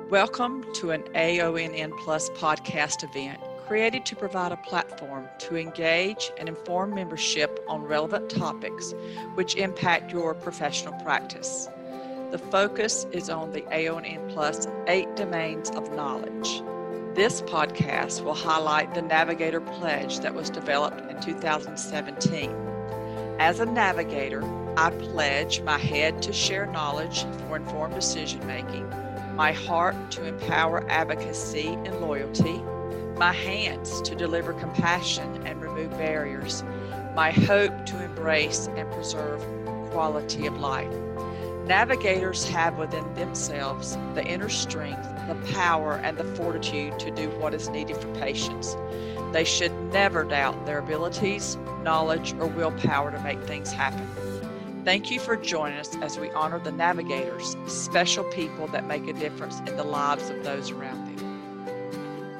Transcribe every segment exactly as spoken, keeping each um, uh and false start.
Welcome to an A O N N Plus podcast event created to provide a platform to engage and inform membership on relevant topics which impact your professional practice. The focus is on the A O N N Plus eight domains of knowledge. This podcast will highlight the Navigator Pledge that was developed in two thousand seventeen. As a navigator, I pledge my head to share knowledge for informed decision making, my heart to empower advocacy and loyalty, my hands to deliver compassion and remove barriers, my hope to embrace and preserve quality of life. Navigators have within themselves the inner strength, the power, and the fortitude to do what is needed for patients. They should never doubt their abilities, knowledge, or willpower to make things happen. Thank you for joining us as we honor the navigators, special people that make a difference in the lives of those around them.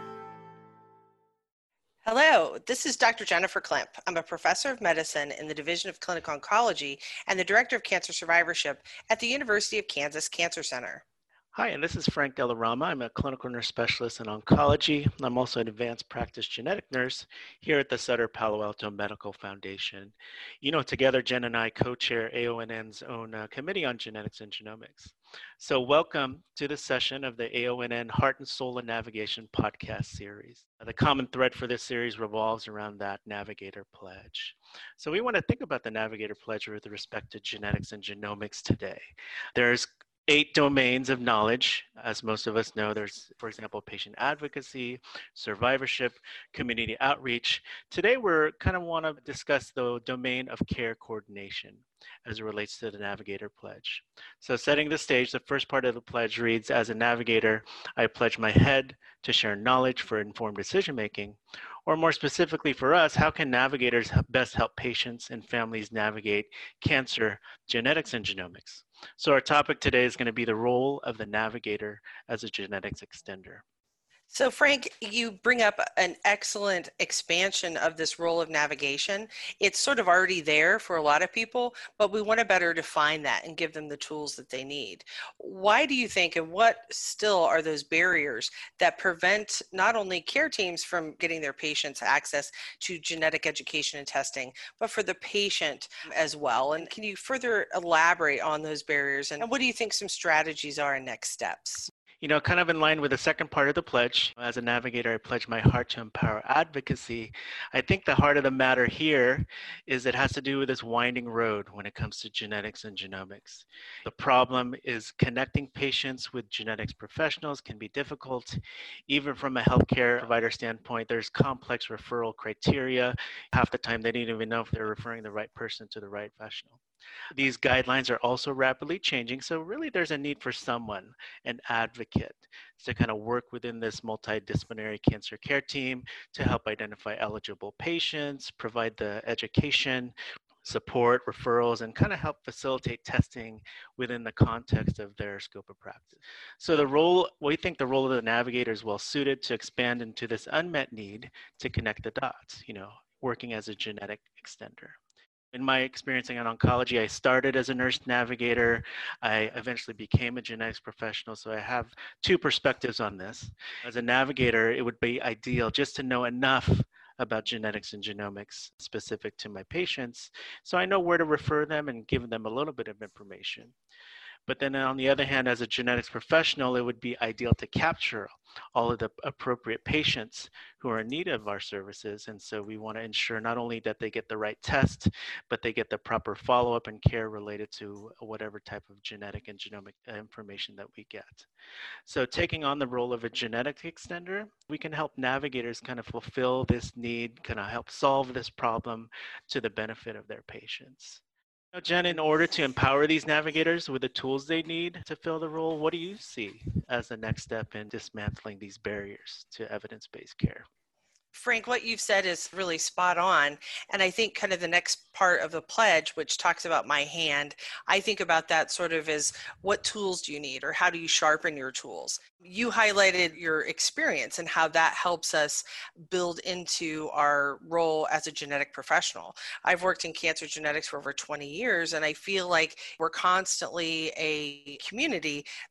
Hello, this is Doctor Jennifer Klimp. I'm a professor of medicine in the Division of Clinical Oncology and the Director of Cancer Survivorship at the University of Kansas Cancer Center. Hi, and this is Frank Delarama. I'm a clinical nurse specialist in oncology. I'm also an advanced practice genetic nurse here at the Sutter Palo Alto Medical Foundation. You know, together, Jen and I co-chair A O N N's own uh, Committee on Genetics and Genomics. So welcome to this session of the A O N N Heart and Soul of Navigation podcast series. The common thread for this series revolves around that Navigator Pledge. So we want to think about the Navigator Pledge with respect to genetics and genomics today. There's eight domains of knowledge. As most of us know, there's, for example, patient advocacy, survivorship, community outreach. Today, we're kind of want to discuss the domain of care coordination as it relates to the Navigator Pledge. So setting the stage, the first part of the pledge reads, as a navigator, I pledge my head to share knowledge for informed decision-making. Or more specifically for us, how can navigators best help patients and families navigate cancer, genetics, and genomics? So our topic today is going to be the role of the navigator as a genetics extender. So Frank, you bring up an excellent expansion of this role of navigation. It's sort of already there for a lot of people, but we want to better define that and give them the tools that they need. Why do you think, and what still are those barriers that prevent not only care teams from getting their patients access to genetic education and testing, but for the patient as well? And can you further elaborate on those barriers? And what do you think some strategies are and next steps? You know, kind of in line with the second part of the pledge, as a navigator, I pledge my heart to empower advocacy. I think the heart of the matter here is it has to do with this winding road when it comes to genetics and genomics. The problem is connecting patients with genetics professionals can be difficult. Even from a healthcare provider standpoint, there's complex referral criteria. Half the time, they don't even know if they're referring the right person to the right professional. These guidelines are also rapidly changing, so really there's a need for someone, an advocate, to kind of work within this multidisciplinary cancer care team to help identify eligible patients, provide the education, support, referrals, and kind of help facilitate testing within the context of their scope of practice. So the role, we think the role of the navigator is well suited to expand into this unmet need to connect the dots, you know, working as a genetic extender. In my experience in oncology, I started as a nurse navigator. I eventually became a genetics professional, so I have two perspectives on this. As a navigator, it would be ideal just to know enough about genetics and genomics specific to my patients, so I know where to refer them and give them a little bit of information. But then on the other hand, as a genetics professional, it would be ideal to capture all of the appropriate patients who are in need of our services. And so we want to ensure not only that they get the right test, but they get the proper follow-up and care related to whatever type of genetic and genomic information that we get. So taking on the role of a genetic extender, we can help navigators kind of fulfill this need, kind of help solve this problem to the benefit of their patients. Now, Jen, in order to empower these navigators with the tools they need to fill the role, what do you see as the next step in dismantling these barriers to evidence-based care? Frank, what you've said is really spot on. And I think kind of the next part of the pledge, which talks about my hand, I think about that sort of as what tools do you need or how do you sharpen your tools? You highlighted your experience and how that helps us build into our role as a genetic professional. I've worked in cancer genetics for over twenty years, and I feel like we're constantly a community that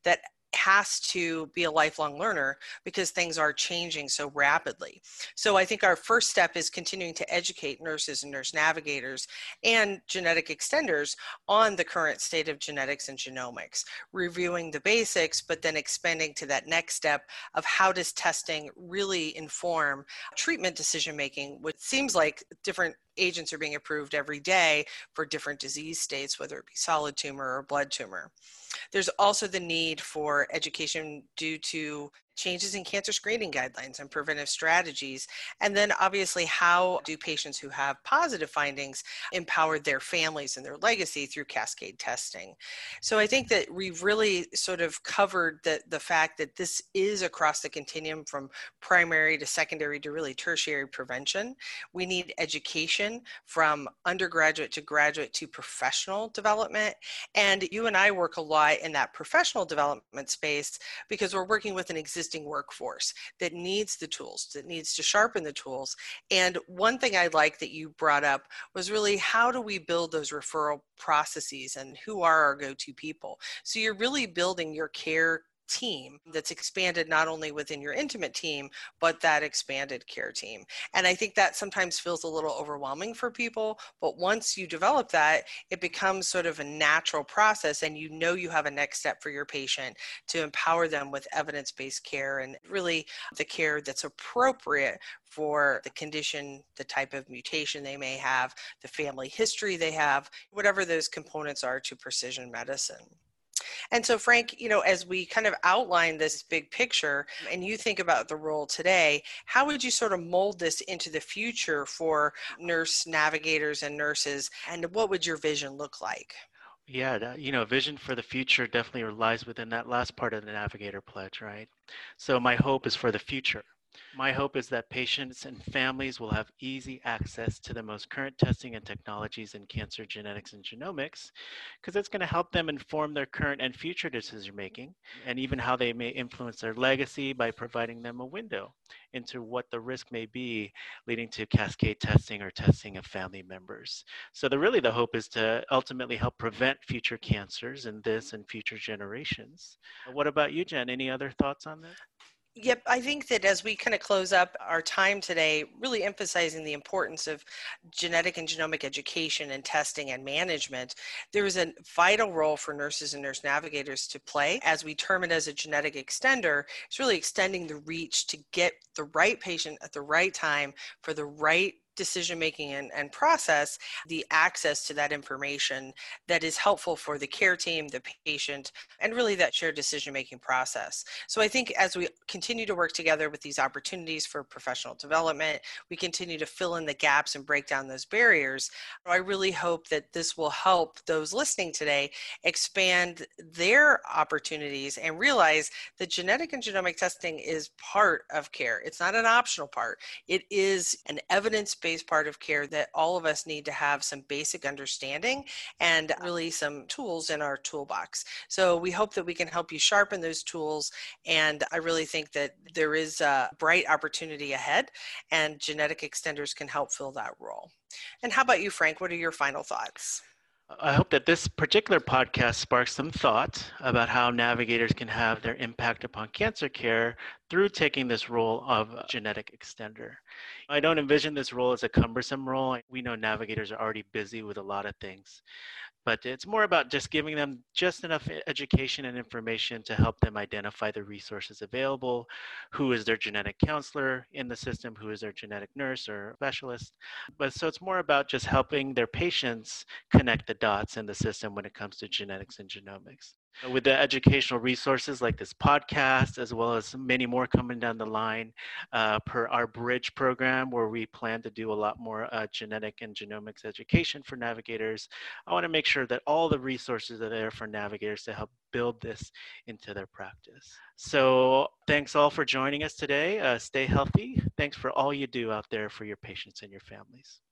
has to be a lifelong learner because things are changing so rapidly. So I think our first step is continuing to educate nurses and nurse navigators and genetic extenders on the current state of genetics and genomics, reviewing the basics, but then expanding to that next step of how does testing really inform treatment decision-making, which seems like different agents are being approved every day for different disease states, whether it be solid tumor or blood tumor. There's also the need for education due to changes in cancer screening guidelines and preventive strategies. And then obviously, how do patients who have positive findings empower their families and their legacy through cascade testing? So I think that we've really sort of covered the, the fact that this is across the continuum from primary to secondary to really tertiary prevention. We need education from undergraduate to graduate to professional development. And you and I work a lot in that professional development space because we're working with an existing workforce that needs the tools, that needs to sharpen the tools. And one thing I like that you brought up was really how do we build those referral processes and who are our go-to people? So you're really building your care team that's expanded not only within your intimate team, but that expanded care team. And I think that sometimes feels a little overwhelming for people, but once you develop that, it becomes sort of a natural process and you know you have a next step for your patient to empower them with evidence-based care and really the care that's appropriate for the condition, the type of mutation they may have, the family history they have, whatever those components are to precision medicine. And so, Frank, you know, as we kind of outline this big picture and you think about the role today, how would you sort of mold this into the future for nurse navigators and nurses? And what would your vision look like? Yeah, that, you know, vision for the future definitely lies within that last part of the Navigator Pledge, right? So my hope is for the future. My hope is that patients and families will have easy access to the most current testing and technologies in cancer genetics and genomics, because it's going to help them inform their current and future decision making, and even how they may influence their legacy by providing them a window into what the risk may be leading to cascade testing or testing of family members. So the really the hope is to ultimately help prevent future cancers in this and future generations. What about you, Jen? Any other thoughts on this? Yep, I think that as we kind of close up our time today, really emphasizing the importance of genetic and genomic education and testing and management, there is a vital role for nurses and nurse navigators to play. As we term it as a genetic extender, it's really extending the reach to get the right patient at the right time for the right decision making and, and process the access to that information that is helpful for the care team, the patient, and really that shared decision making process. So I think as we continue to work together with these opportunities for professional development, we continue to fill in the gaps and break down those barriers. I really hope that this will help those listening today expand their opportunities and realize that genetic and genomic testing is part of care. It's not an optional part. It is an evidence based part of care that all of us need to have some basic understanding and really some tools in our toolbox. So we hope that we can help you sharpen those tools. And I really think that there is a bright opportunity ahead and genetic extenders can help fill that role. And how about you, Frank? What are your final thoughts? I hope that this particular podcast sparks some thought about how navigators can have their impact upon cancer care through taking this role of genetic extender. I don't envision this role as a cumbersome role. We know navigators are already busy with a lot of things, but it's more about just giving them just enough education and information to help them identify the resources available, who is their genetic counselor in the system, who is their genetic nurse or specialist. But so it's more about just helping their patients connect the dots in the system when it comes to genetics and genomics. With the educational resources like this podcast, as well as many more coming down the line uh, per our Bridge program, where we plan to do a lot more uh, genetic and genomics education for navigators, I want to make sure that all the resources are there for navigators to help build this into their practice. So thanks all for joining us today. Uh, stay healthy. Thanks for all you do out there for your patients and your families.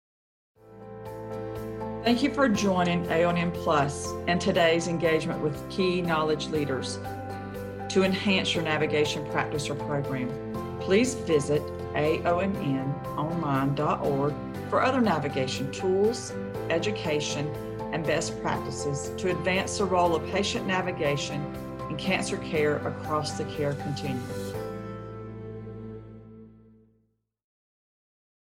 Thank you for joining A O N N Plus and today's engagement with key knowledge leaders. To enhance your navigation practice or program, please visit A O N N online dot org for other navigation tools, education, and best practices to advance the role of patient navigation and cancer care across the care continuum.